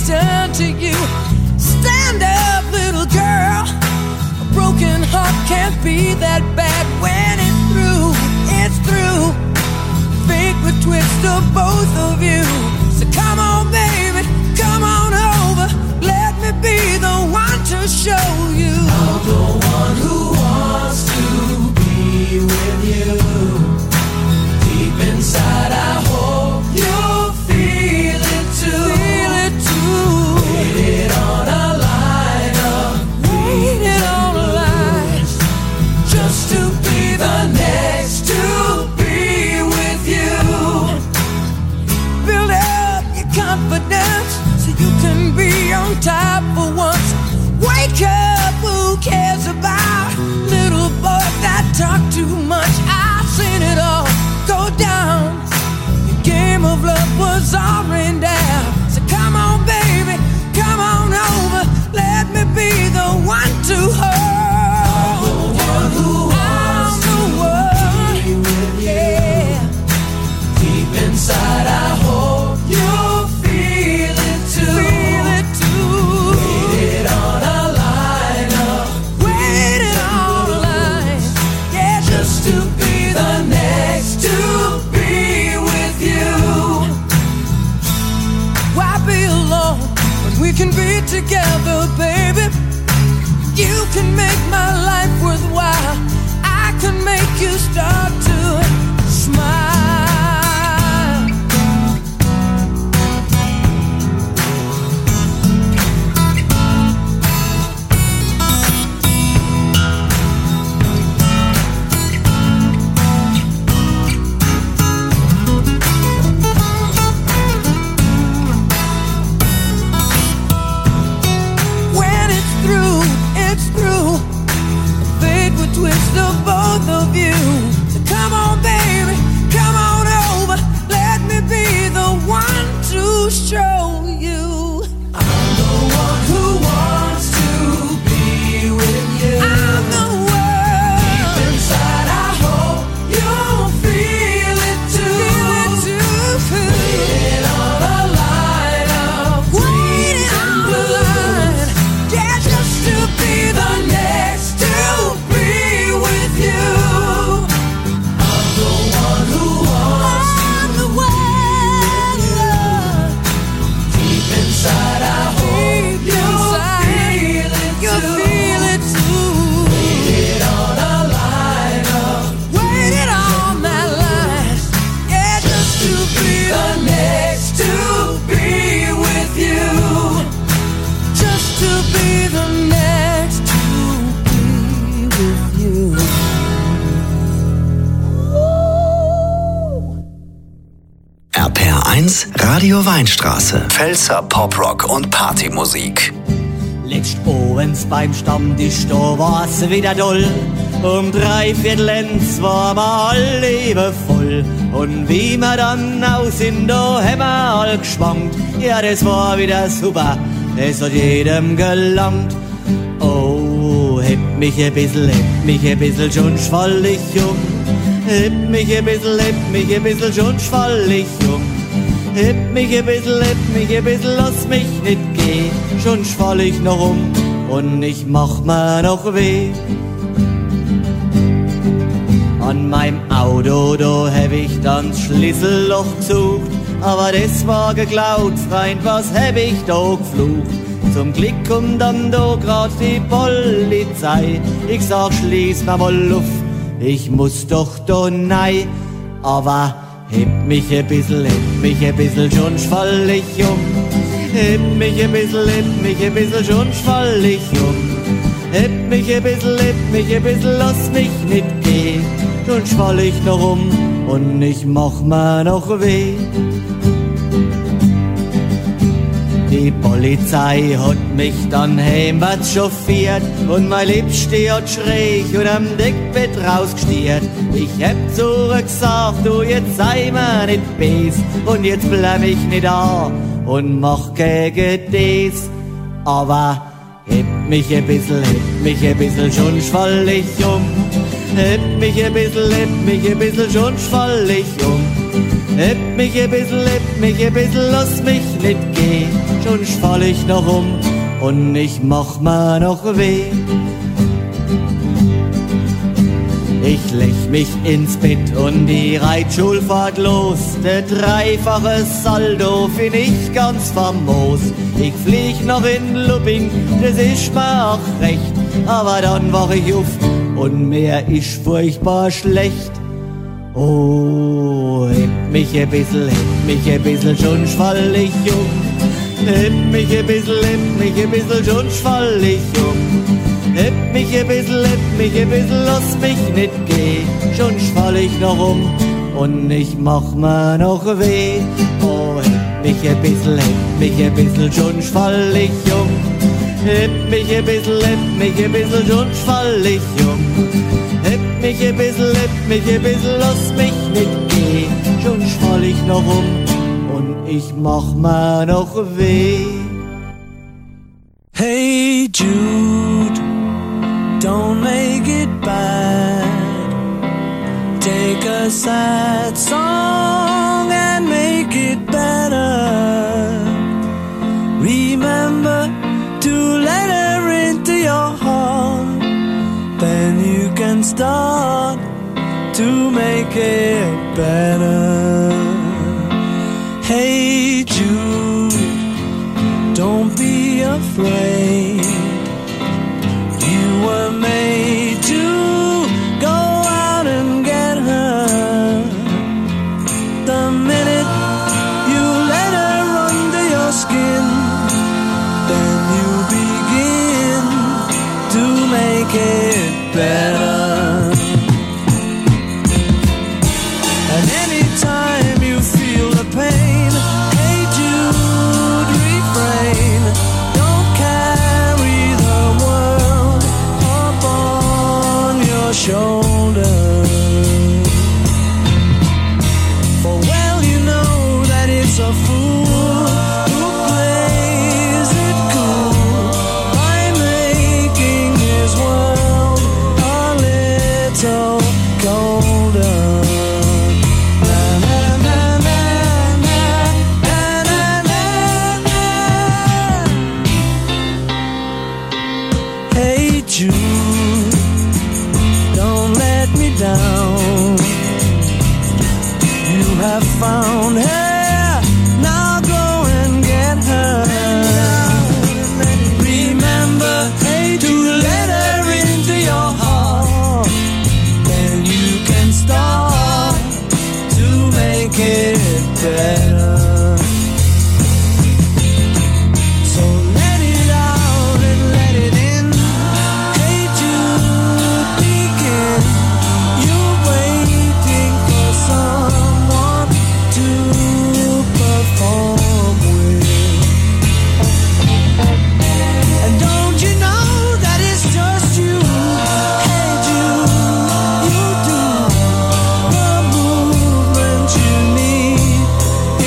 always turn to you. Stand up, little girl. A broken heart can't be that bad when it's through. It's through. Fate would twist of both of you. So come on, baby, come on over. Let me be the one to show you. I'm the one who wants to be with you. Deep inside, I hope you'll feel it too. Feel it too. Waited on a line up. Waited on a line. Just to be the next to be with you. Build up your confidence so you can be on top for once. Wake up, who cares about little boys that talk too much? I've seen it all go down. The game of love was all rained down. So come on, baby, come on over. Let me be the one to hold. I'm the one who wants to be with you. Deep inside, I hope you'll feel it too. Feel it too. Waited on a line up. Waited on a line. Yeah, just to be the next to be with you. Why be alone when we can be together, baby? You can make my life worthwhile. I can make you start to smile. When it's through, it's through. Fate would twist of both of you. So come on, baby, come on over. Let me be the one to show you. I'm the one who wants to be with you. I'm the one. Deep inside, I hope you'll feel it too. Feel it too. Waiting on a line of waiting on a line. Yeah, just to be the next to be with you. I'm the one who wants to be with you. Deep inside, I hope you'll feel it too. Feel it too. Waited on a line up. Waited on that line. Yeah, just to be the next to be with you. Just to be the next to be with you. RPR1 Radio Weinstraße. Pfälzer Poprock und Partymusik. Letzt abends beim Stammtisch, da war's wieder doll. Um 3/4 war wir alle voll. Und wie wir dann aus sind, da haben wir all geschwankt. Ja, das war wieder super, es hat jedem gelangt. Oh, heb mich ein bisschen, schon fall ich um. Heb mich ein bisschen, schon fall ich um. Heb mich ein bisschen, lass mich nicht gehen, schon fall ich noch um und ich mach mir noch weh. An meinem Auto, da hab ich dann das Schlüsselloch gesucht, aber das war geklaut, Freund, was hab ich da geflucht? Zum Glück kommt dann da grad die Polizei, ich sag, schließ mal mal auf, ich muss doch da nein, aber heb mich ein bisschen, schon fall ich um. Heb mich ein bisschen, schon fall ich um. Heb mich ein bisschen, lass mich nicht gehen, schon fall ich noch um und ich mach mir noch weh. Die Polizei hat mich dann heimwärts chauffiert und mein Liebste hat schräg und am Deckbett rausgestiert. Ich hab zurückgesagt, du, jetzt sei mir nicht bes und jetzt bleib ich nicht da und mach gegen das. Aber heb mich ein bisschen, schon fall ich um. Heb mich ein bisschen, schon fall ich um. Heb mich ein bisschen, lass mich nicht gehen, sonst fall ich noch um und ich mach mir noch weh. Ich leg mich ins Bett und die Reitschul fahrt los. Der dreifache Saldo find ich ganz famos. Ich flieg noch in Lubbing, das ist mir auch recht. Aber dann wach ich auf und mir ist furchtbar schlecht. Oh, heb mich ein bisschen, sonst fall ich um. Heb mich ein bisschen, sonst fall ich um. Heb mich ein bisschen, lass mich nicht gehen, sonst fall ich noch um und ich mach mir noch weh. Oh, heb mich ein bisschen, sonst fall ich um. Heb mich ein bisschen, sonst fall ich um. Heb mich ein bisschen, lass mich nicht gehen, sonst fall ich noch um und ich mach mir noch weh. Hey Jude, don't make it bad. Take a sad song and make it better. Remember to let her into your heart. Then you can start to make it better. Hey Jude, don't be afraid. You were made to go out and get her. The minute you let her under your skin, then you begin to make it better. And anytime you feel the pain, hey Jude, refrain. Don't carry the world upon your shoulders. For well you know that it's a fool who plays it cool by making his world a little colder. Na, na, na, na, na, na, na, na. Hey Jude, don't let me down. You have found her, now go and get her. Remember to let her into your heart. Then you can start to make it better. So let it out and let it in. Hey Jude, begin. You're waiting for someone to perform with. And don't you know that it's just you? Hey Jude, you do the movement you need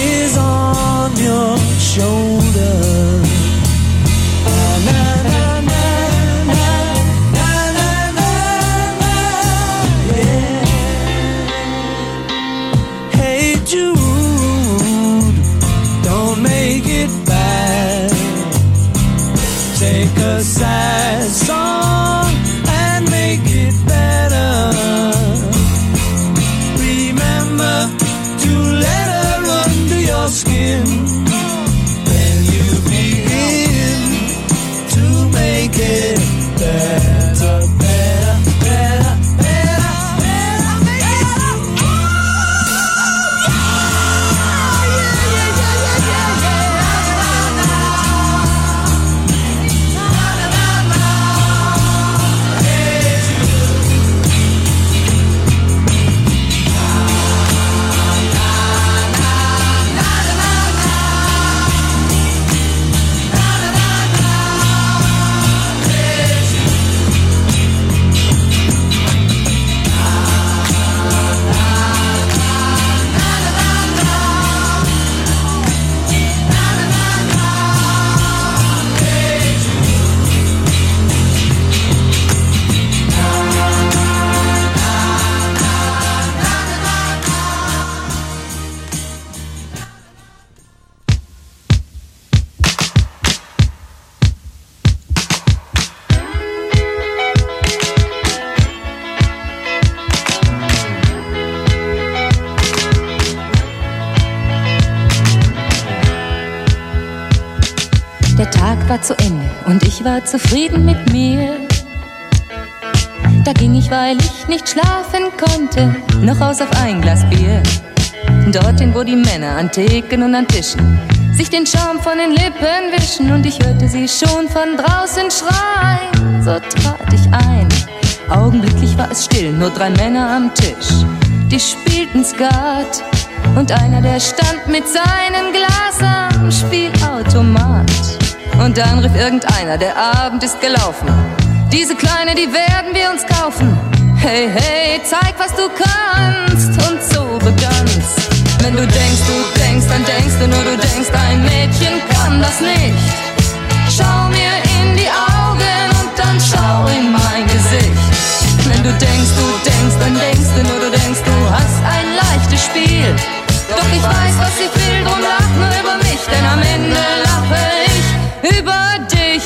war zu Ende und ich war zufrieden mit mir. Da ging ich, weil ich nicht schlafen konnte, noch aus auf ein Glas Bier. Dorthin, wo die Männer an Theken und an Tischen sich den Schaum von den Lippen wischen. Und ich hörte sie schon von draußen schreien. So trat ich ein. Augenblicklich war es still, nur 3 Männer am Tisch. Die spielten Skat und einer, der stand mit seinem Glas am Spielautomat. Und dann rief irgendeiner, der Abend ist gelaufen. Diese Kleine, die werden wir uns kaufen. Hey, hey, zeig, was du kannst. Und so begann's. Wenn du denkst, dann denkst du nur, du denkst, ein Mädchen kann das nicht. Schau mir in die Augen und dann schau in mein Gesicht. Wenn du denkst, dann denkst du nur, du denkst, du hast ein leichtes Spiel. Doch ich weiß, was ich will, drum lach nur über mich, denn am Ende lache ich über dich.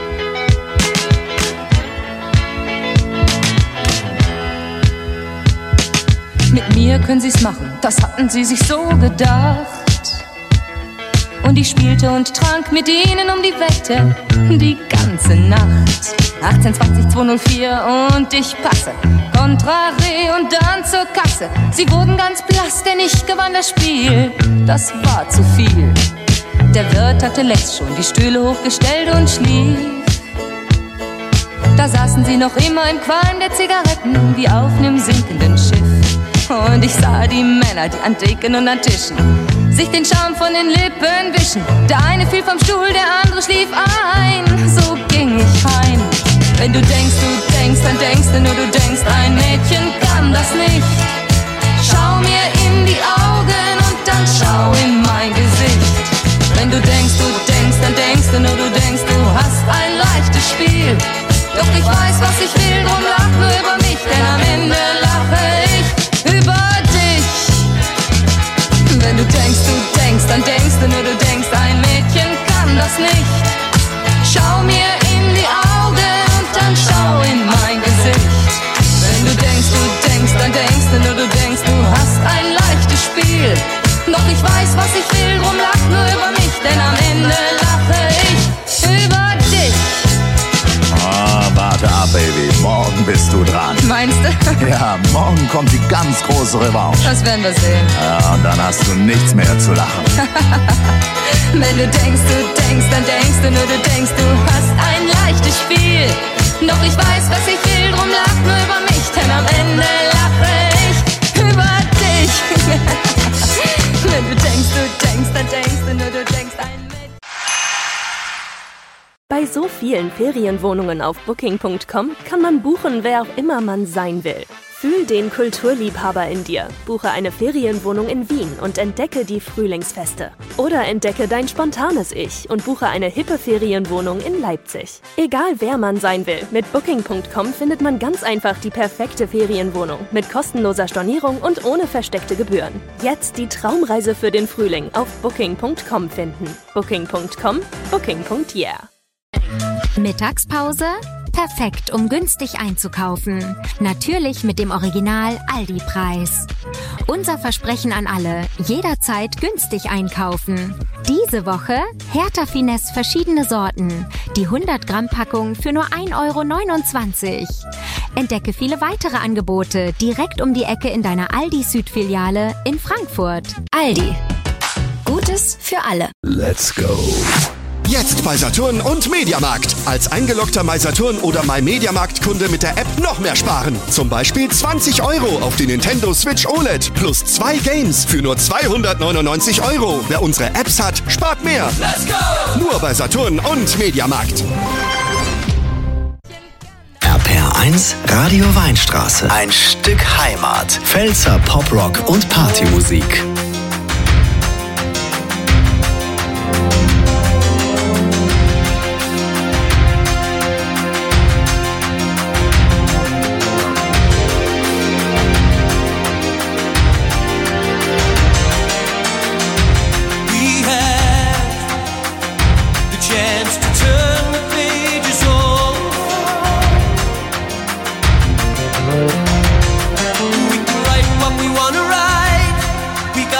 Mit mir können sie's machen, das hatten sie sich so gedacht. Und ich spielte und trank mit ihnen um die Wette, die ganze Nacht. 18, 20, 204 und ich passe, Kontraré und dann zur Kasse. Sie wurden ganz blass, denn ich gewann das Spiel, das war zu viel. Der Wirt hatte längst schon die Stühle hochgestellt und schlief. Da saßen sie noch immer im Qualm der Zigaretten, wie auf nem sinkenden Schiff. Und ich sah die Männer, die an Theken und an Tischen sich den Schaum von den Lippen wischen. Der eine fiel vom Stuhl, der andere schlief ein. So ging ich heim. Wenn du denkst, dann denkst du nur, du denkst, ein Mädchen kann das nicht. Schau mir in die Augen und dann schau in mein Gesicht. Wenn du denkst, dann denkst du nur, du denkst, du hast ein leichtes Spiel. Doch ich weiß, was ich will, drum lach nur über mich, denn am Ende lache ich über dich. Wenn du denkst, dann denkst du nur, du denkst, ein Mädchen kann das nicht. Schau mir in die Augen und dann schau in mein Gesicht. Wenn du denkst, dann denkst du nur, du denkst, du hast ein leichtes Spiel. Doch ich weiß, was ich will, drum lach nur über mich, denn am Ende lache ich über dich. Oh, warte ab, Baby. Morgen bist du dran. Meinst du? Ja, morgen kommt die ganz große Revanche. Das werden wir sehen. Ja, und dann hast du nichts mehr zu lachen. Wenn du denkst, dann denkst du nur, du denkst, du hast ein leichtes Spiel. Doch ich weiß, was ich will, drum lach nur über mich, denn am Ende lache ich über dich. Wenn du denkst, dann denkst du nur, du denkst, ein Mädchen. Bei so vielen Ferienwohnungen auf Booking.com kann man buchen, wer auch immer man sein will. Fühl den Kulturliebhaber in dir. Buche eine Ferienwohnung in Wien und entdecke die Frühlingsfeste. Oder entdecke dein spontanes Ich und buche eine hippe Ferienwohnung in Leipzig. Egal wer man sein will, mit Booking.com findet man ganz einfach die perfekte Ferienwohnung mit kostenloser Stornierung und ohne versteckte Gebühren. Jetzt die Traumreise für den Frühling auf Booking.com finden. Booking.com, Booking.yeah. Mittagspause? Perfekt, um günstig einzukaufen. Natürlich mit dem Original Aldi-Preis. Unser Versprechen an alle, jederzeit günstig einkaufen. Diese Woche Hertha Finesse verschiedene Sorten. Die 100-Gramm-Packung für nur 1,29 €. Entdecke viele weitere Angebote direkt um die Ecke in deiner Aldi-Süd-Filiale in Frankfurt. Aldi. Gutes für alle. Let's go. Jetzt bei Saturn und Mediamarkt. Als eingeloggter MySaturn oder MyMediamarkt-Kunde mit der App noch mehr sparen. Zum Beispiel 20 € auf die Nintendo Switch OLED plus 2 Games für nur 299 €. Wer unsere Apps hat, spart mehr. Let's go! Nur bei Saturn und Mediamarkt. RPR1 Radio Weinstraße. Ein Stück Heimat. Pfälzer Poprock und Partymusik. We can write what we wanna write. We got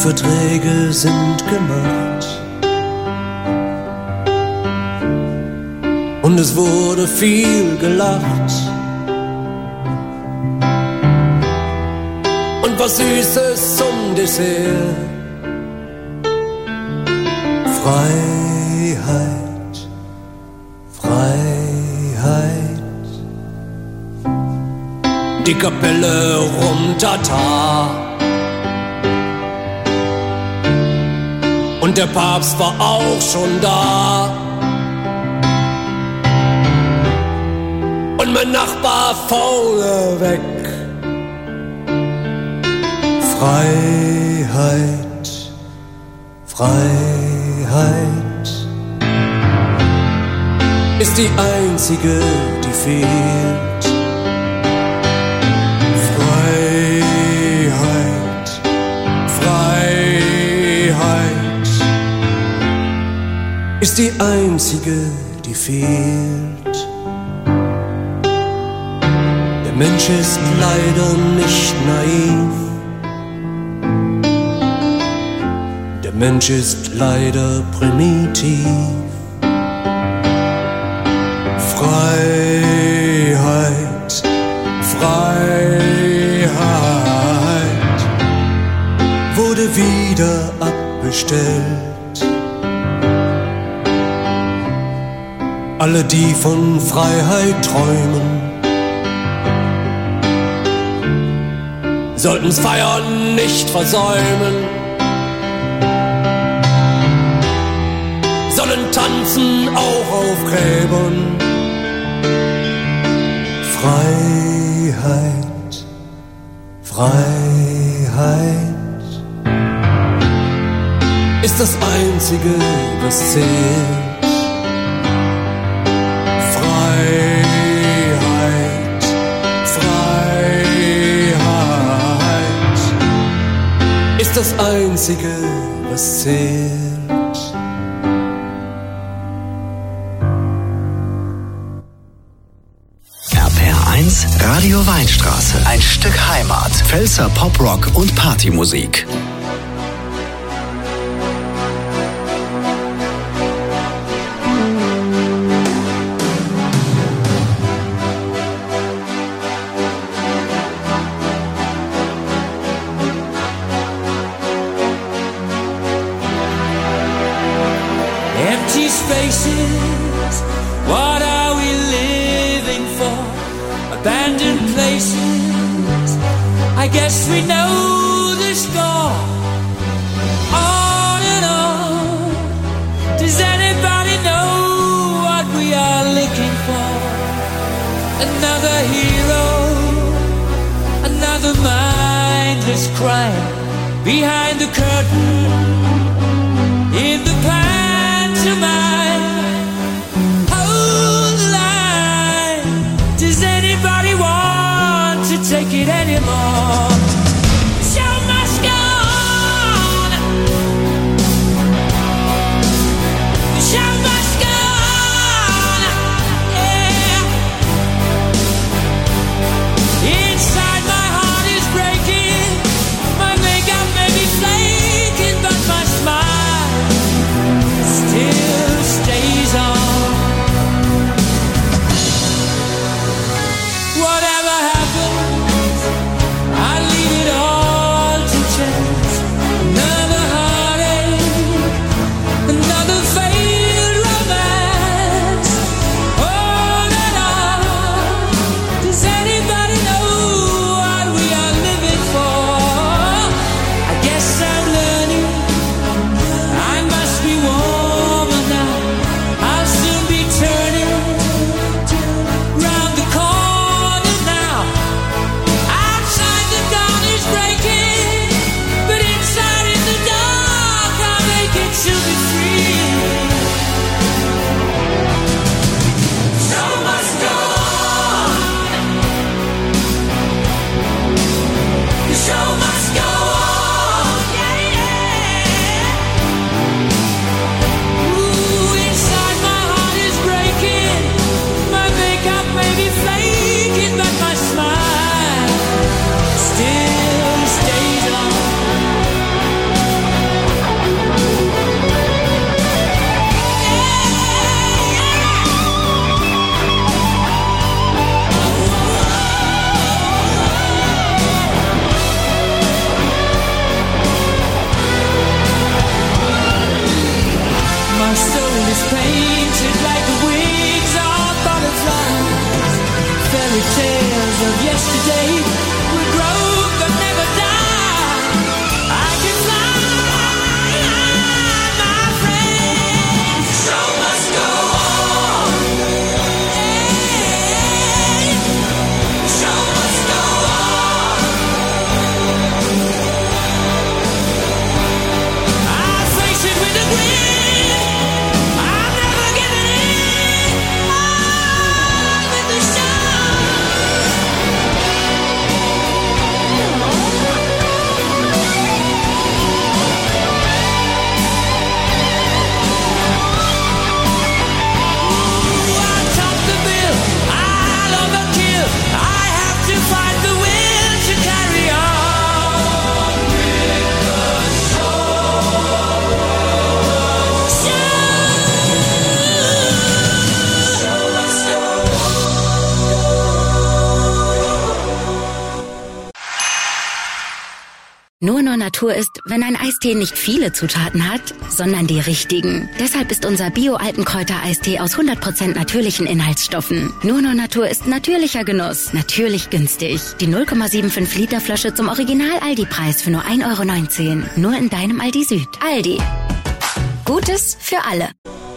Verträge sind gemacht. Und es wurde viel gelacht. Und was Süßes zum Dessert. Freiheit, Freiheit. Die Kapelle rum Tata. Und der Papst war auch schon da. Und mein Nachbar vorneweg. Freiheit, Freiheit ist die einzige, die fehlt. Freiheit, Freiheit ist die einzige, die fehlt. Der Mensch ist leider nicht naiv. Der Mensch ist leider primitiv. Freiheit, Freiheit wurde wieder abbestellt. Alle, die von Freiheit träumen, sollten's Feiern nicht versäumen. Sollen tanzen auch auf Gräbern. Freiheit, Freiheit ist das Einzige, was zählt. Freiheit, Freiheit ist das Einzige, was zählt. Radio Weinstraße. Ein Stück Heimat. Pfälzer Poprock und Partymusik. Empty spaces, what are we living for? Abandoned places, I guess we know the score. On and on, does anybody know what we are looking for? Another hero, another mindless crime. Behind the curtain, in the pantomime. Hold the line, does anybody want to take it anymore? The show must go on. The show must go on. Yeah. Inside my heart is breaking. My makeup may be flaking, but my Nur Natur ist, wenn ein Eistee nicht viele Zutaten hat, sondern die richtigen. Deshalb ist unser Bio-Alpenkräuter-Eistee aus 100% natürlichen Inhaltsstoffen. Nur Natur ist natürlicher Genuss, natürlich günstig. Die 0,75 Liter Flasche zum Original-Aldi-Preis für nur 1,19 €. Nur in deinem Aldi Süd. Aldi. Gutes für alle.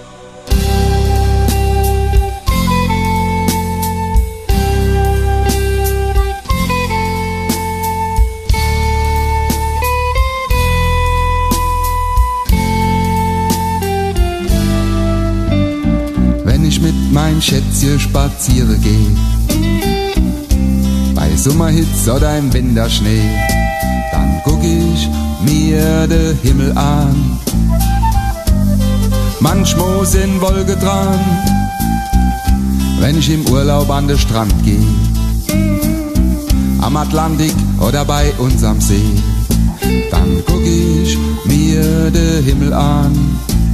Wenn ich mit mein Schätzchen spazieren geh, bei Sommerhitz oder im Winterschnee, dann guck ich mir den Himmel an. Manchmal sind Wolken dran, wenn ich im Urlaub an den Strand geh, am Atlantik oder bei uns am See, dann guck ich mir den Himmel an.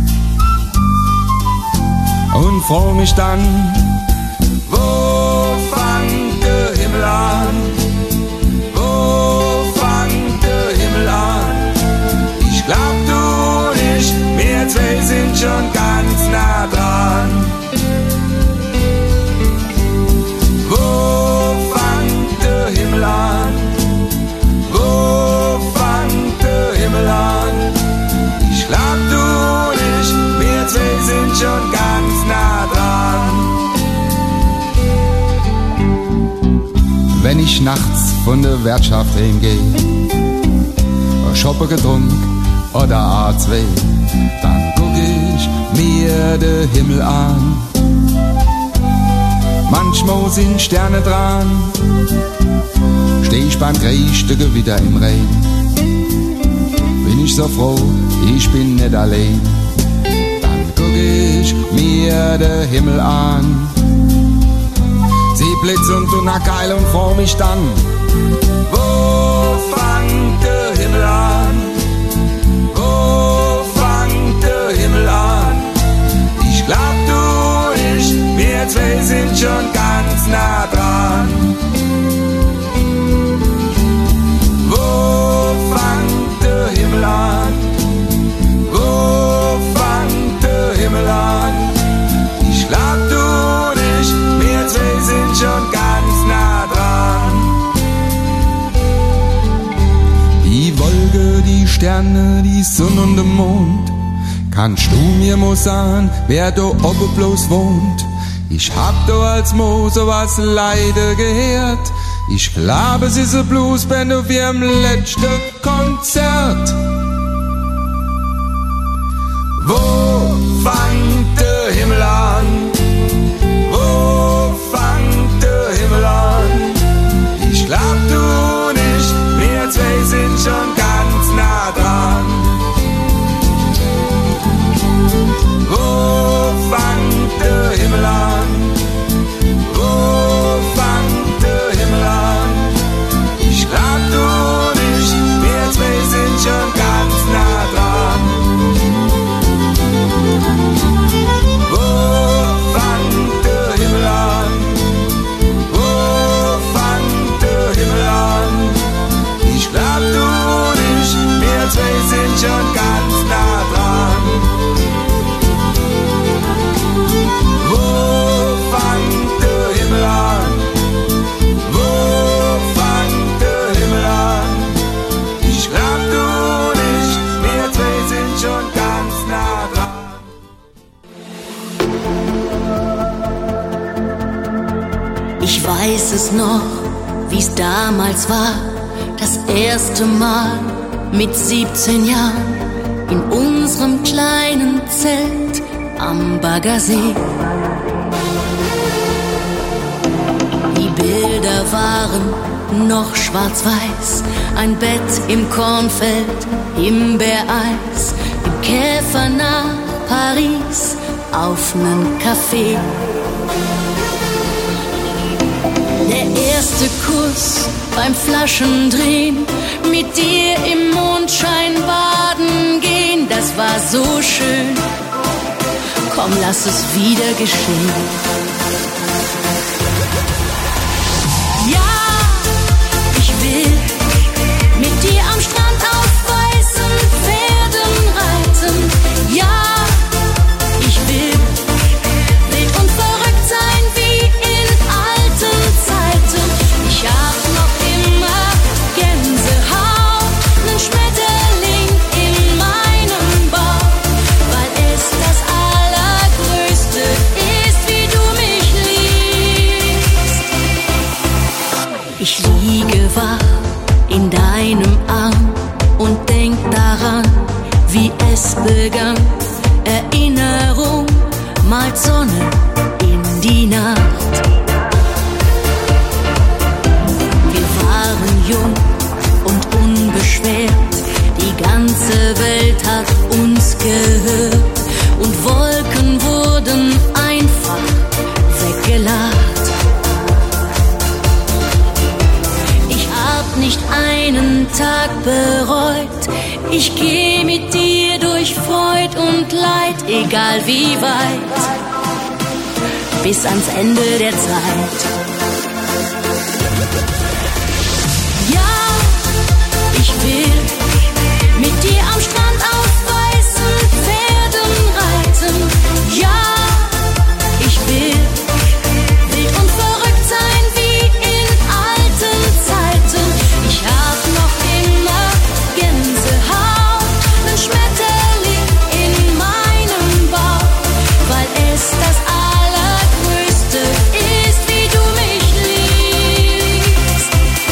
Und freu mich dann, wo fängt der Himmel an? Wo fängt der Himmel an? Ich glaub du nicht, wir zwei sind schon ganz nah dran. Wo fängt der Himmel an? Wo fängt der Himmel an? Ich glaub du nicht, wir zwei sind schon ganz nah dran. Wenn ich nachts von der Wirtschaft heimgeh, shoppe getrunken oder A2, dann guck ich mir den Himmel an. Manchmal sind Sterne dran, steh ich beim größten Gewitter im Regen. Bin ich so froh, ich bin nicht allein. Guck ich mir den Himmel an, sieh Blitz und Donnerkeil und freu mich dann, wo fängt der Himmel an? Wo fängt der Himmel an? Ich glaub du nicht, wir zwei sind schon ganz nah dran. Wo fängt der Himmel an? Wo fängt der Himmel an? Ich glaub du nicht, wir zwei sind schon ganz nah dran. Die Wolke, die Sterne, die Sonne und der Mond, kannst du mir mal sagen, wer da oben bloß wohnt? Ich hab da als Mo sowas leider gehört. Ich glaub, es ist ein Bluesband auf ihrem letzten Konzert. Wo fängt der Himmel an? Wo fängt der Himmel an? Ich glaub du nicht, wir zwei sind schon ganz nah dran. Wo fängt der Himmel an? Wo fängt der Himmel an? Ich glaub du nicht, wir zwei sind schon ganz nah dran. Wo fängt der Himmel an? Wo fängt der Himmel an? Ich glaub du nicht, wir zwei sind schon ganz nah dran. Wo fängt der Himmel an? Wo fängt der Himmel an? Ich glaub du nicht, wir zwei sind schon ganz nah dran. Ich weiß es noch, wie's damals war, das erste Mal mit 17 Jahren in unserem kleinen Zelt am Baggersee. Die Bilder waren noch schwarz-weiß, ein Bett im Kornfeld, Himbeereis, im Käfer nach Paris, auf nen Café. Der erste Kuss beim Flaschendrehen, mit dir im Mondschein baden gehen, das war so schön. Komm, lass es wieder geschehen. Ja, ich will mit dir am Strand auf weißen Pferden reiten. Ja, ich will wild und verrückt sein wie in alten Zeiten. Ich hab noch immer Gänsehaut, nen Schmetterling in meinem Bauch, weil es das Allergrößte ist, wie du mich liebst. Ich liege wach in deinem Arm und denk daran, wie es begann. Erinnerung malt Sonne in die Nacht. Wir waren jung und unbeschwert, die ganze Welt hat uns gehört und Wolken wurden einfach weggelacht. Ich hab nicht einen Tag bereut, ich geh mit dir durch Freud und Leid, egal wie weit, bis ans Ende der Zeit. Ja, ich will mit dir am Strand auf weißen Pferden reiten. Ja, ich will wild und verrückt sein wie in alten Zeiten. Ich hab noch immer Gänsehaut, nen Schmetterling in meinem Bauch, weil es das Allergrößte ist, wie du mich liebst.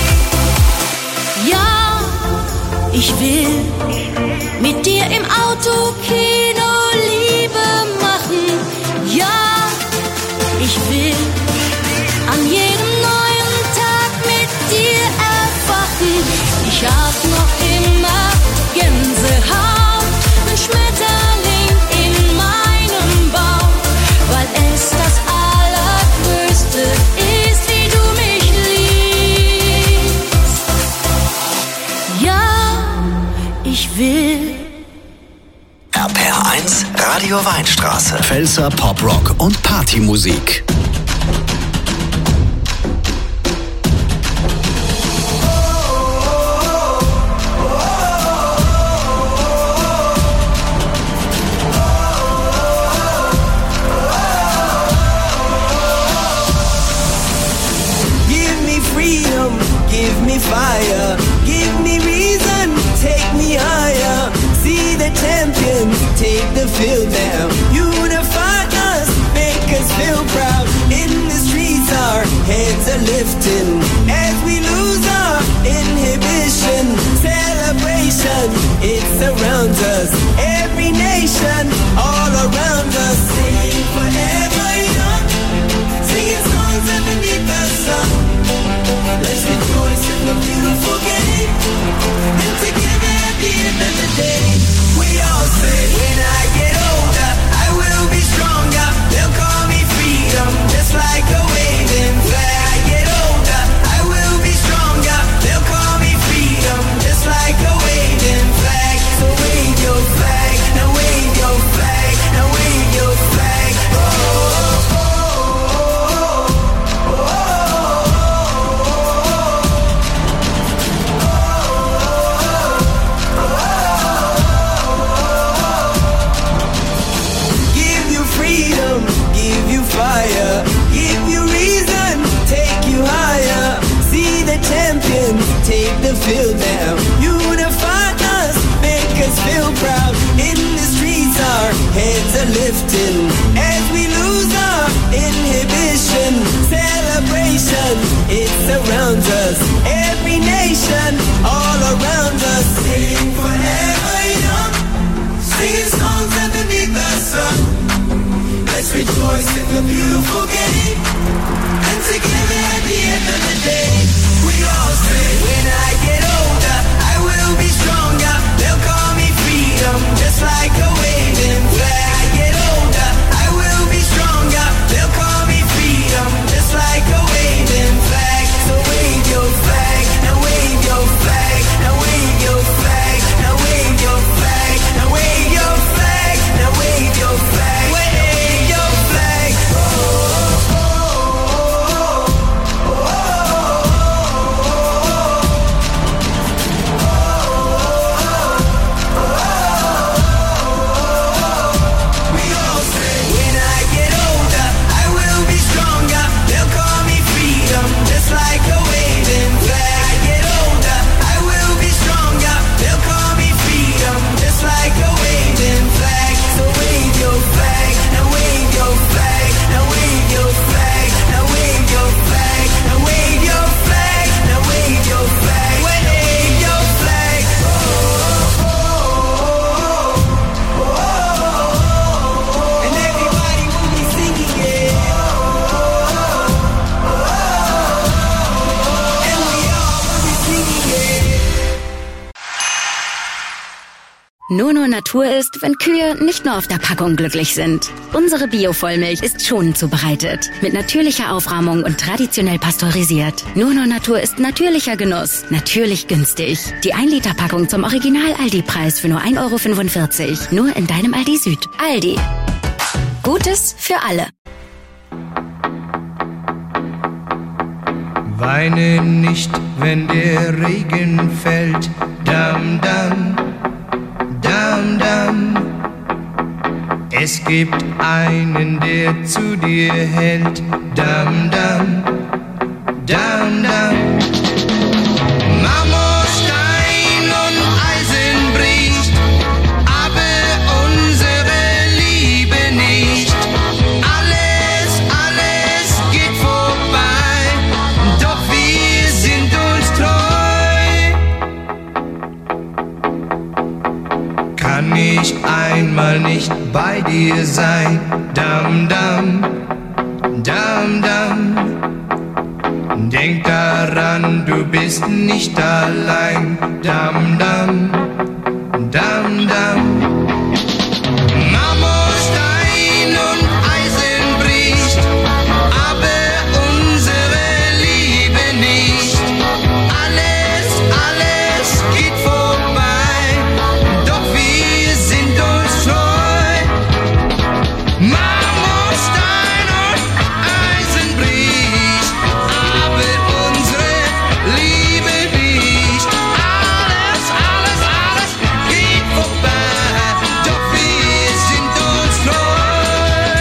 Ja, ich will mit dir im Autokino Liebe machen. Ja, ich will an jedem neuen Tag mit dir erwachen. Ich hab noch immer Gänsehaut, nen Schmetterling in meinem Bauch, weil es das Allergrößte ist, wie du mich liebst. Ja, ich will. RPR1, Radio Weinstraße. Pfälzer Poprock und Partymusik. Give me freedom, give me fire, give me reason, take me higher. See the champions, take the field now. Unify us, make us feel proud. In the streets our heads are lifting as we lose our inhibition. Celebration, it surrounds us. Every nation, all around us. Sing forever young, singing songs underneath the sun. Let's rejoice in the beautiful game, and together at the end of the day, we all say, when I get older, I will be stronger. They'll call me freedom, just like a waving flag. I get older, I will be stronger. They'll call me freedom, just like a waving flag. So wave your flag, now wave your flag, now wave your flag. Oh, oh, oh, oh, oh, give you freedom, give you fire, give you reason, take you higher. See the champions, take the field now. Unify us, make us feel proud. In the streets our heads are lifting as we lose our inhibition. Celebration, it surrounds us. Every nation, all around us. Sing forever young, rejoice in the beautiful game. And together at the end of the day, we all say, when I get older, I will be stronger. They'll call me freedom, just like a waving flag. I get older, I will be stronger. They'll call me freedom, just like a waving flag. So wave your flag, now wave your flag, now wave your flag, now wave your flag, now wave your flag, now wave your flag, wave your flag. Oh, oh, oh, oh, oh, we all say, when I get older, I will be stronger. They'll call me freedom, just like a waving flag. I get older, I will be stronger. They'll call me freedom, just like a waving flag. So wave your flag, now wave your flag, now wave your flag, now wave your flag, now wave your flag, now wave your flag, wave your flag. Oh, oh, oh, oh, oh. And everybody will be singing it. And we all will be singing it. Nono Natur ist, wenn Kühe nicht nur auf der Packung glücklich sind. Unsere Bio-Vollmilch ist schonend zubereitet, mit natürlicher Aufrahmung und traditionell pasteurisiert. Nono Natur ist natürlicher Genuss, natürlich günstig. Die 1-Liter-Packung zum Original-Aldi-Preis für nur 1,45 €. Nur in deinem Aldi Süd. Aldi. Gutes für alle. Weine nicht, wenn der Regen fällt. Dam, dam, dam, dam. Es gibt einen, der zu dir hält. Dam, dam, dam, dam. Marmorstein und Eisen bricht, aber unsere Liebe nicht. Alles, alles geht vorbei, doch wir sind uns treu. Kann ich einmal nicht bei dir sein? Dam, dam, dam, dam. Denk daran, du bist nicht allein. Dam, dam, dam, dam. Marmorstein und Eisen bricht, aber unsere Liebe nicht. Alles, alles geht vorbei, doch wir sind uns treu. Marmorstein und Eisen bricht, aber unsere Liebe nicht. Alles, alles, alles geht vorbei, doch wir sind uns treu.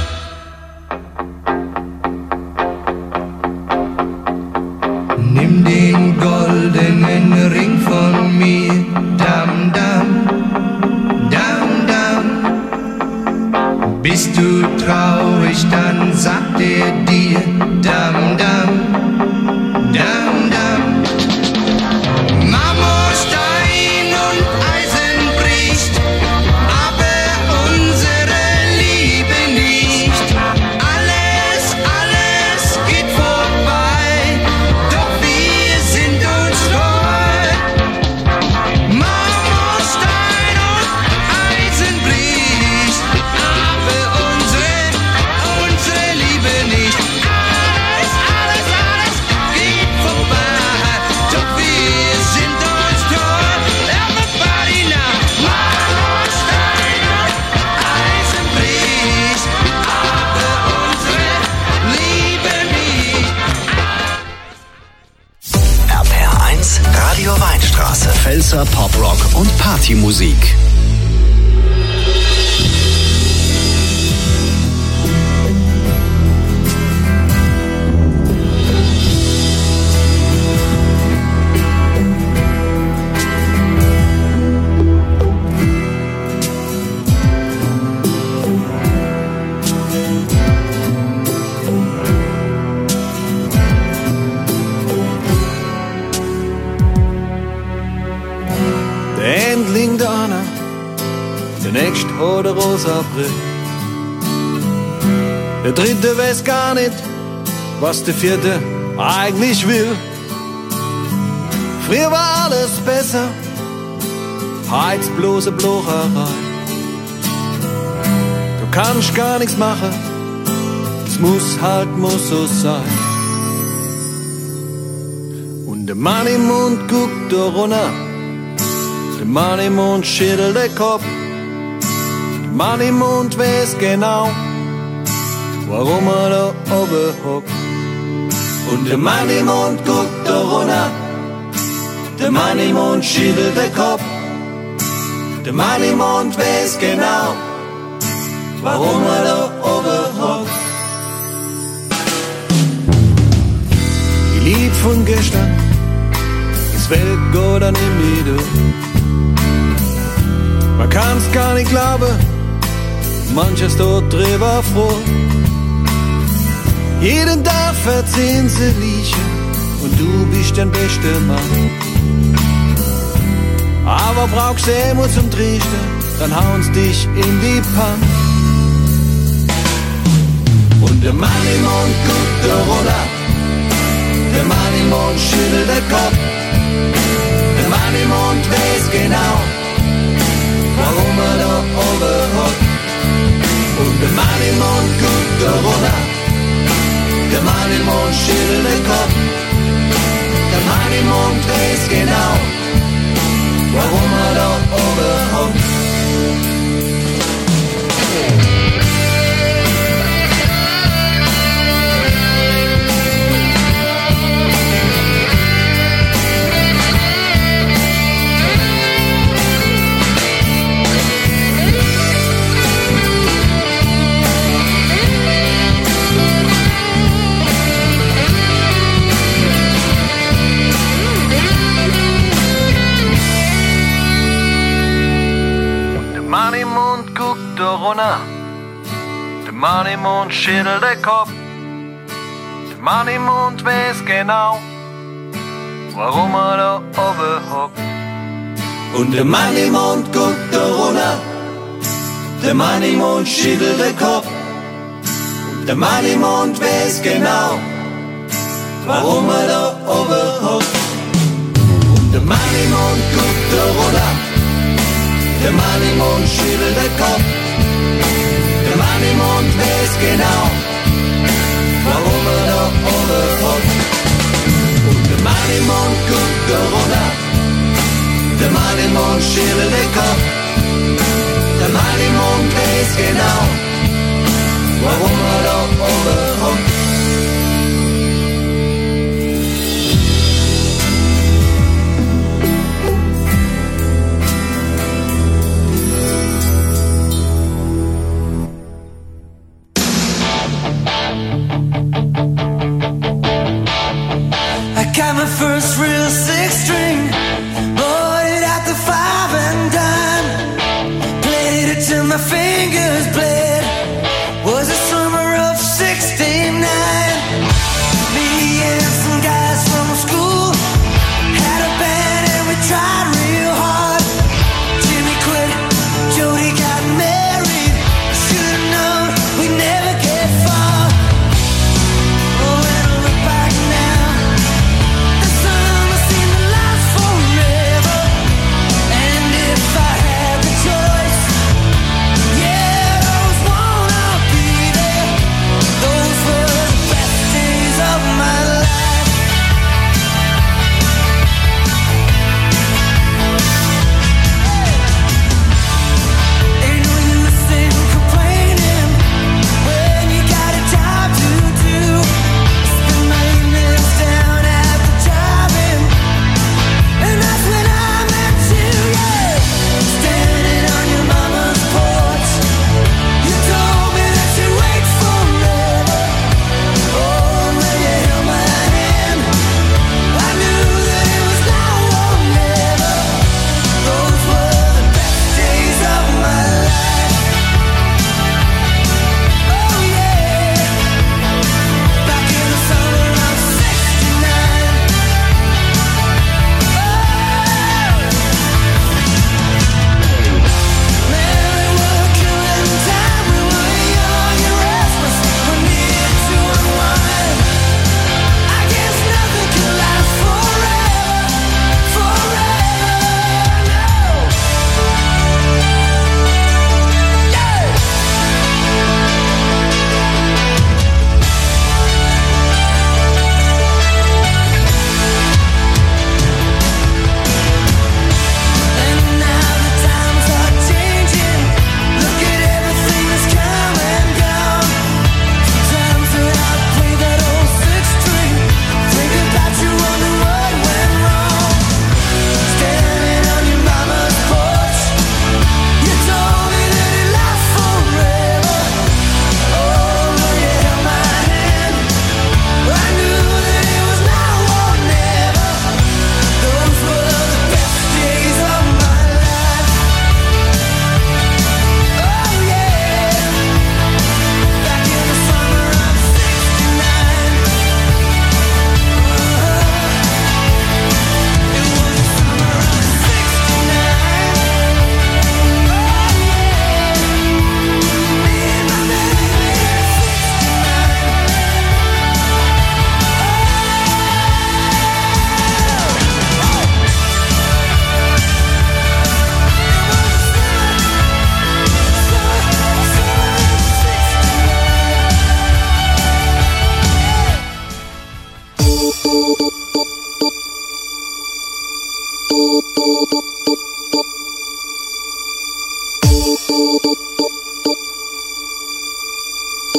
Nimm den goldenen Ring von mir, dam, dam, dam, dam. Bist du traurig, dann sagt er dir, dam, dam, dam, dam. Marmorstein und Eisen bricht, aber unsere Liebe nicht. Alles, alles geht vorbei, doch wir sind uns treu. Marmorstein und Eisen bricht, aber unsere Liebe nicht. Alles, alles, alles geht vorbei, doch wir sind uns treu. Everybody now. Marmorstein und Eisen bricht, aber unsere Liebe nicht. RPR1, Radio Weinstraße. Pfälzer Poprock und Partymusik. Der Endling da, der nächste hat eine rosa Brille. Der dritte weiß gar nicht, was der vierte eigentlich will. Früher war alles besser, heut's bloße Blocherei. Du kannst gar nichts machen, es muss so sein. Und der Mann im Mund guckt da runter, der Mann im Mund schüttelt den Kopf. Der Mann im Mund weiß genau, warum er da oben hockt. Und der Mann im Mund guckt da runter, der Mann im Mund schüttelt den Kopf. Der Mann im Mund weiß genau, warum er da oben hockt. Die Lied von gestern, das Welt geht an ihm wieder. Man kann's gar nicht glauben, manches dort drüber froh. Jeden Tag verziehen sie Liechen und du bist dein bester Mann. Aber brauchst du immer zum Trichten, dann hauen's dich in die Panne. Und der Mann im Mund guckt da runter, der Mann im Mund schüttelt den Kopf. Der Mann im Mund weiß genau, warum er da oben hockt. Und der Mann im Mund guckt da runter, der Mann im Mund schüttelt den Kopf. Der Mann im Mund weiß genau, warum er da oben hockt. Der Mann im Mund schüttelt den Kopf. Der Mann im Mund weiß genau, warum er da oben hockt. Und der Mann im Mund guckt da runter, der Mann im Mund schüttelt den Kopf. Der Mann im Mund weiß genau, warum er da oben hockt. Und der Mann im Mund guckt da runter, der Mann im Mund schüttelt den Kopf. Der Mann im Mund weiß genau, warum er da oben hockt. Und der Mann im Mund guckt da runter, der Mann im Mund schüttelt den Kopf. Der Mann im Mund weiß genau, warum er da oben hockt. Got my first real six string, bought it at the 5 and dime, played it till my fingers bled. Was the summer of '69. Me and some guys from school had a band and we tried real hard. Jimmy quit, Jody got married. I should've known we'd never get far. Oh, when I look back now, choice. Yeah, those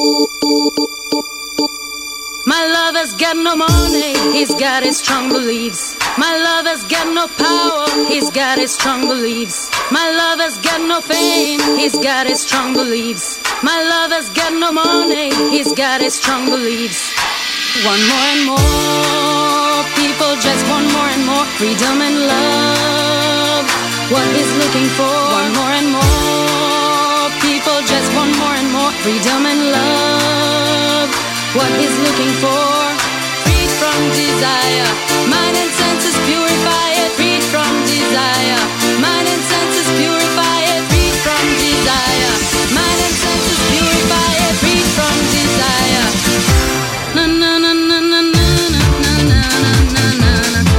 My lover's got no money, he's got his strong beliefs. My lover's got no power, he's got his strong beliefs. My lover's got no fame, he's got his strong beliefs. My lover's got no money, he's got his strong beliefs. Want more and more, people just want more and more freedom and love. What he's looking for, want more and more, people just want more and more freedom and love. What he's looking for, freed from desire, mind and senses purify it, freed from desire, mind and senses purify it, freed from desire, mind and senses purify it, freed from desire. Na na na na na na na na na na na.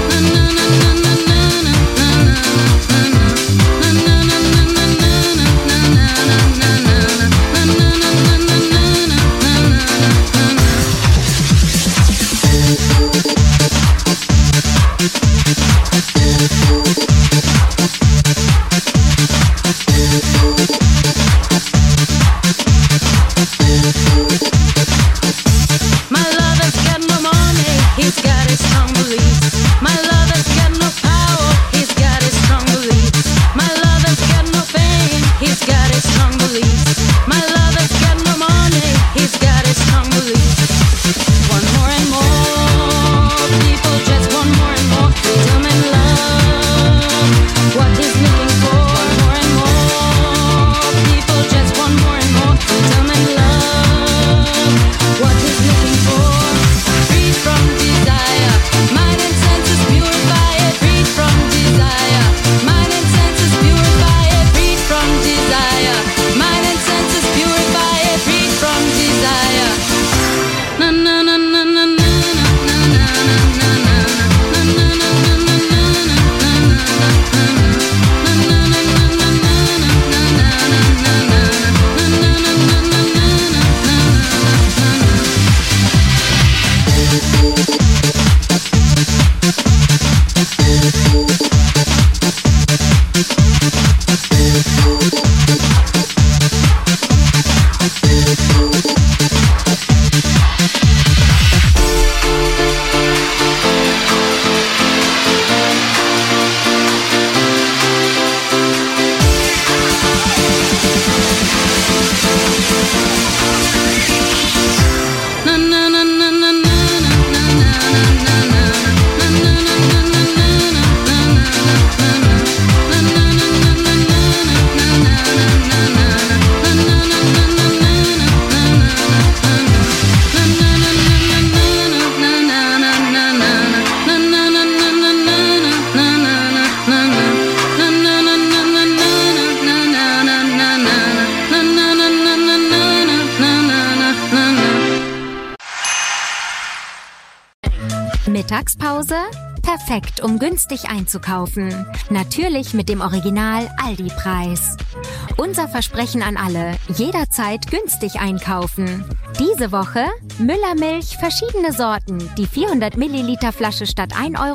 Mittagspause? Perfekt, um günstig einzukaufen. Natürlich mit dem Original Aldi-Preis. Unser Versprechen an alle, jederzeit günstig einkaufen. Diese Woche Müllermilch, verschiedene Sorten, die 400 Milliliter Flasche statt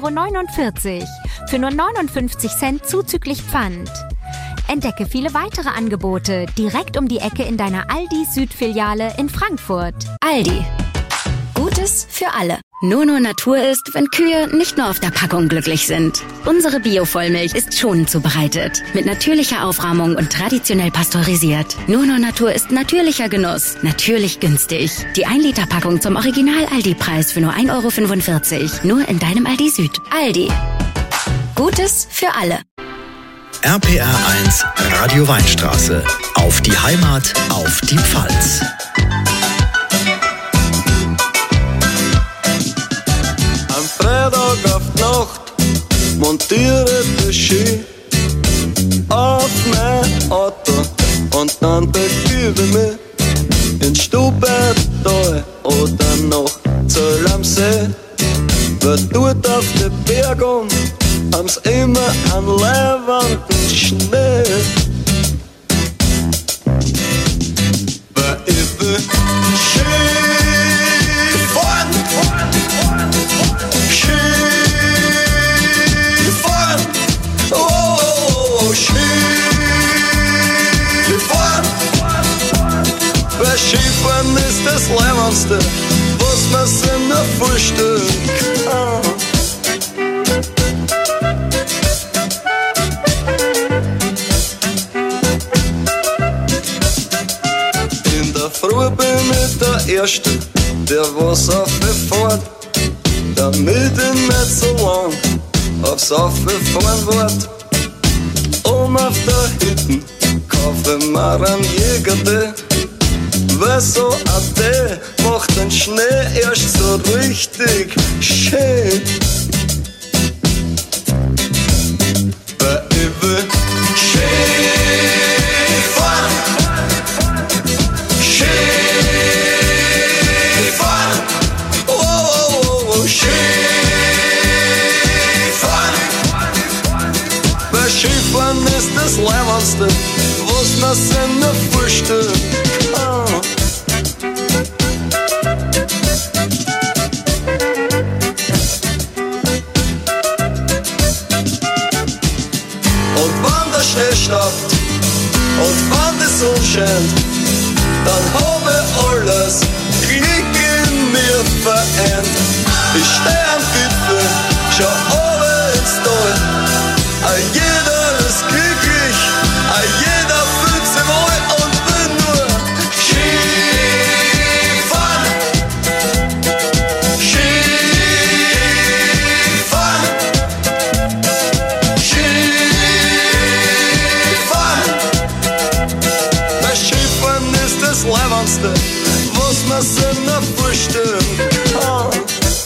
1,49 € für nur 59 Cent zuzüglich Pfand. Entdecke viele weitere Angebote direkt um die Ecke in deiner Aldi-Süd-Filiale in Frankfurt. Aldi. Gutes für alle. Nur Natur ist, wenn Kühe nicht nur auf der Packung glücklich sind. Unsere Bio-Vollmilch ist schonend zubereitet, mit natürlicher Aufrahmung und traditionell pasteurisiert. Nur Natur ist natürlicher Genuss, natürlich günstig. Die 1-Liter-Packung zum Original-Aldi-Preis für nur 1,45 €. Nur in deinem Aldi Süd. Aldi. Gutes für alle. RPR 1 Radio Weinstraße. Auf die Heimat, auf die Pfalz. Am Freitag auf die Nacht montiere die Ski auf mein Auto und dann begebe mich in Stubertal oder noch Zöll am See. Weil dort auf den Bergen haben's immer einen leibenden Schnee. Weil ich will Skifahren, Skifahren, oh, Skifahren. Weil Skifahren ist das Leibendste, was man sich nur vorstellt. In der Früh bin ich der Erste, der was aufgefahren, damit ich nicht so lang aufs Aufgefahren wart. Auf der Hütten kaufe mir einen Jäger, weil so ein Tee macht den Schnee erst so richtig schön. Weil ich will Skifahren, Skifahren, oh, oh, oh, oh, Skifahren. Weil Skifahren ist das Leibendste, was man sich nur vorstellt. Und wenn der Schnee staubt und wenn die Sonne scheint, dann hab ich alles Glück in mir vereint. Ich steh am Gipfel, schau oben ins Tal, jeder ist glücklich, jeder fühlt sich wohl und will nur Skifahren, Skifahren, Skifahren. Weil Skifahren ist das Leibendste, was man sich nur vorstellen kann.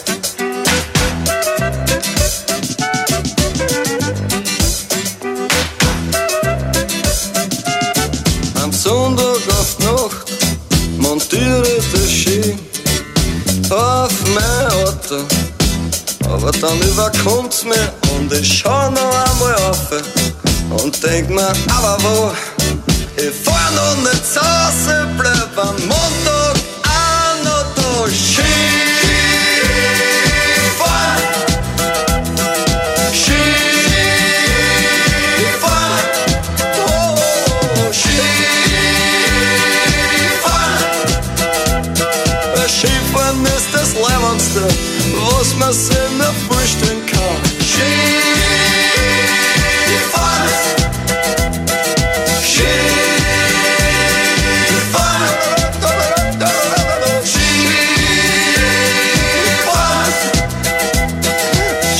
Sonntag auf die Nacht montiere das Ski auf mein Auto, aber dann überkommt's mir und ich schau noch einmal auf und denk mir, aber wo, ich fahr noch nicht zu Hause, bleib am Montag auch noch da. Skifahren, Skifahren, oh, Skifahren ist das Leibendste, was man sich nur vorstellen kann. Skifahren, Skifahren, Skifahren,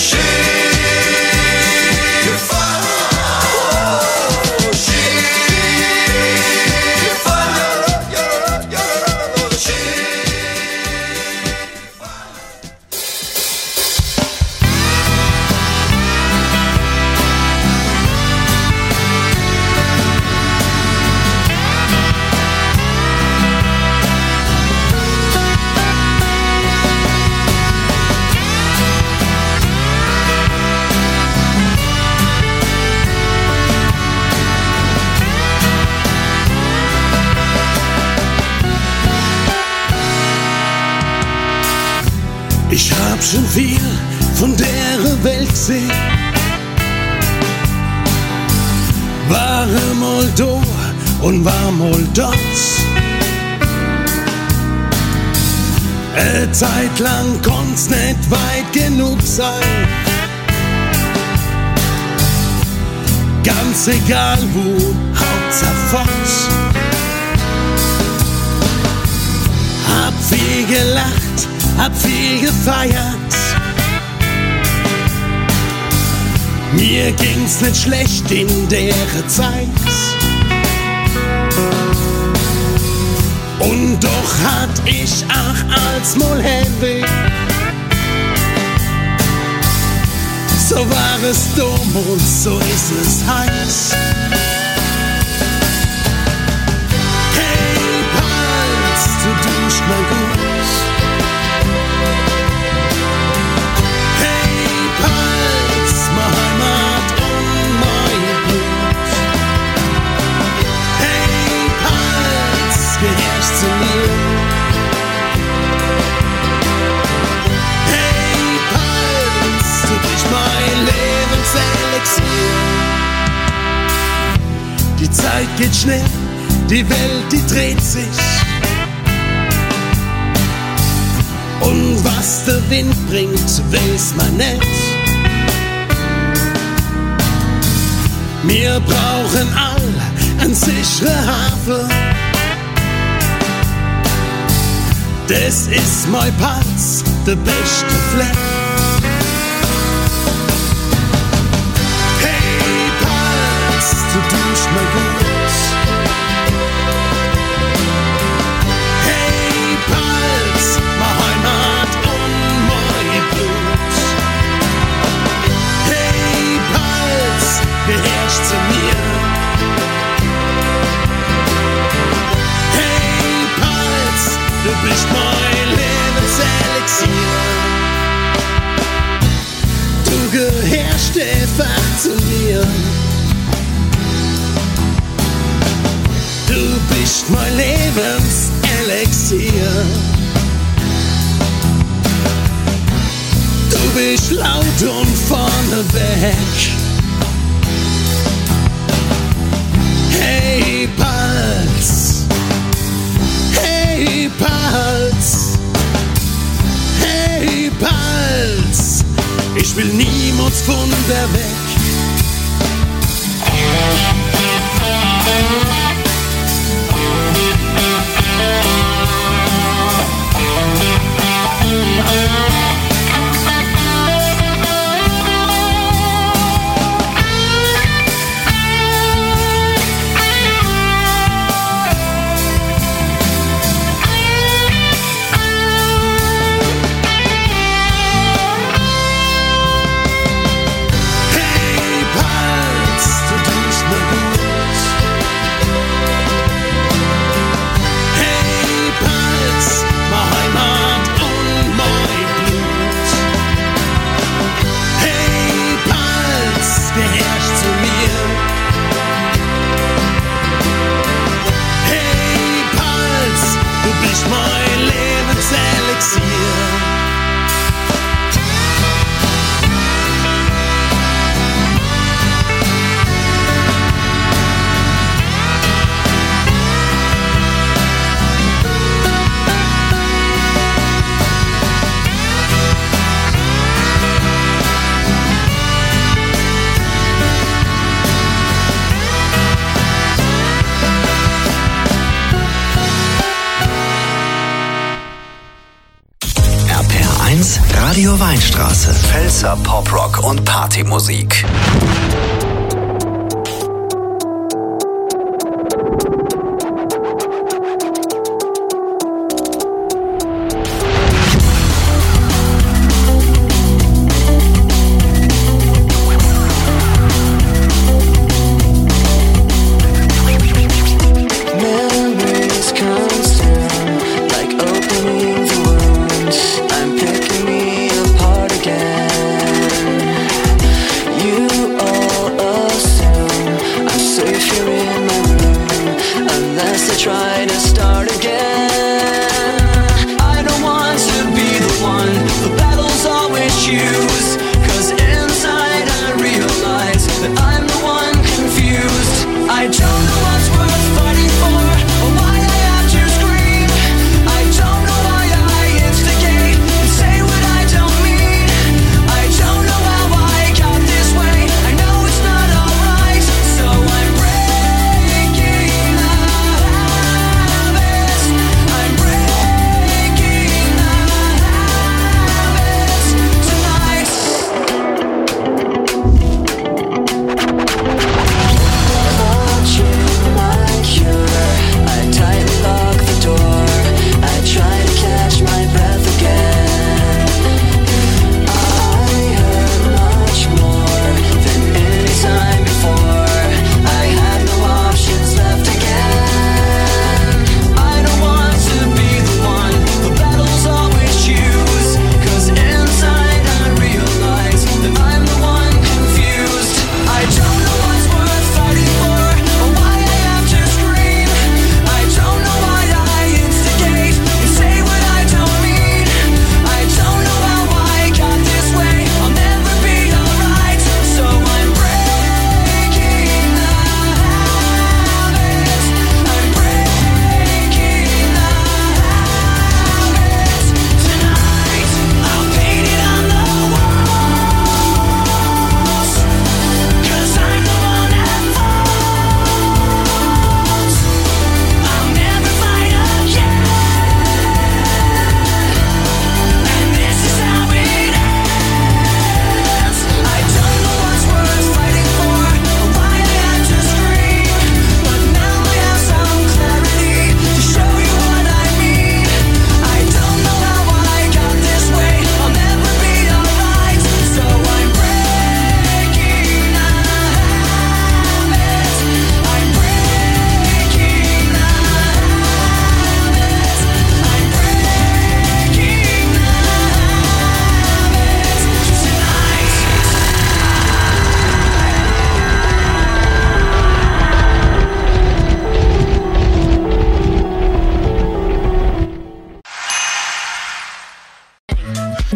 Skifahren, oh, Ich hab schon viel von der Welt gesehen, war mal da und war mal dort. Eine Zeit lang konnt's nicht weit genug sein, ganz egal wo, Hauptsache fort. Hab viel gelacht, hab viel gefeiert, mir ging's nicht schlecht in der Zeit. Und doch hat ich auch als mal Heimweh. So war es damals, so ist es heiß. Hey Pals, du tust mir gut. Zu mir. Hey Pals, du bist mein Lebenselixier. Die Zeit geht schnell, die Welt, die dreht sich. Und was der Wind bringt, weiß man nicht. Wir brauchen all einen sicheren Hafen. Das ist mein Palz, der beste Fleck. Hey Palz, du tust mir gut. Hey Palz, meine Heimat und mein Blut. Hey Palz, gehörst zu mir. Hey Palz, du bist mein Lebenselixier. Du gehörst einfach zu mir. Du bist mein Lebenselixier. Du bist laut und vorne weg. Hey Palz, hey Palz, hey Palz, ich will niemals von der weg. Radio Weinstraße. Pfälzer Poprock und Partymusik. You are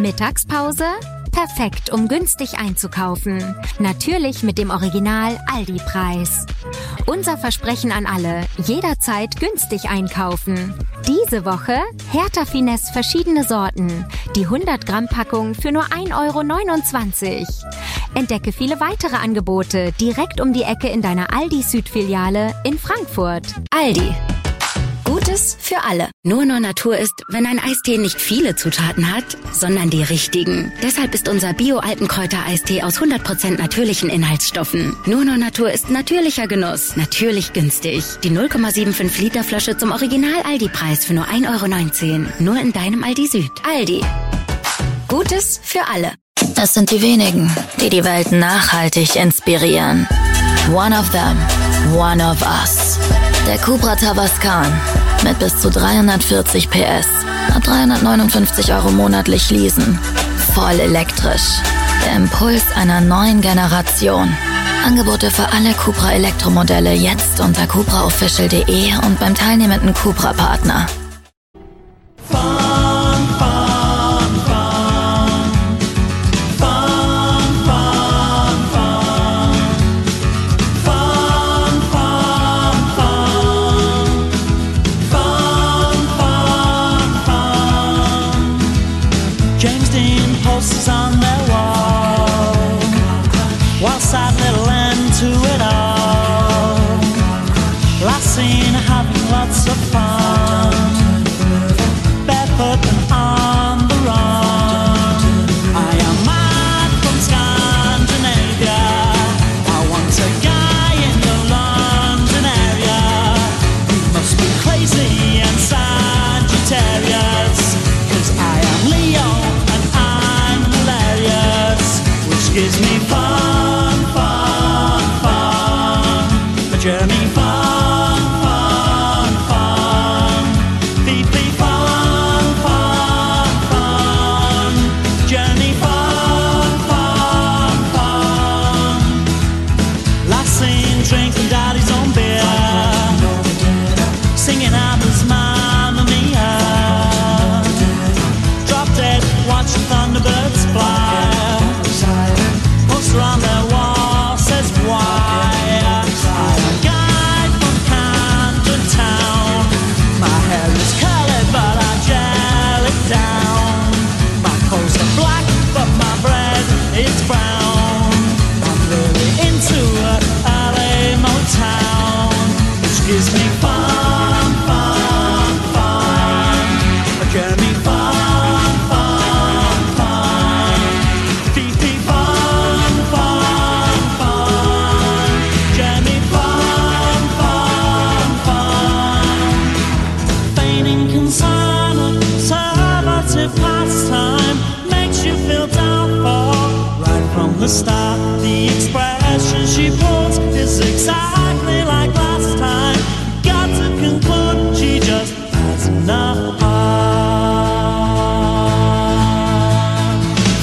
Mittagspause? Perfekt, um günstig einzukaufen. Natürlich mit dem Original Aldi-Preis. Unser Versprechen an alle, jederzeit günstig einkaufen. Diese Woche Hertha Finesse verschiedene Sorten. Die 100 Gramm Packung für nur 1,29 €. Entdecke viele weitere Angebote direkt um die Ecke in deiner Aldi Südfiliale in Frankfurt. Aldi. Gutes für alle. Nur Natur ist, wenn ein Eistee nicht viele Zutaten hat, sondern die richtigen. Deshalb ist unser Bio-Alpenkräuter-Eistee aus 100% natürlichen Inhaltsstoffen. Nur Natur ist natürlicher Genuss, natürlich günstig. Die 0,75 Liter Flasche zum Original Aldi-Preis für nur 1,19 €. Nur in deinem Aldi Süd. Aldi. Gutes für alle. Das sind die wenigen, die die Welt nachhaltig inspirieren. One of them, one of us. Der Cupra Tavascan mit bis zu 340 PS. Ab 359 € monatlich leasen. Voll elektrisch. Der Impuls einer neuen Generation. Angebote für alle Cupra Elektromodelle jetzt unter cupraofficial.de und beim teilnehmenden Cupra-Partner. Exactly like last time. Got to conclude she just has enough.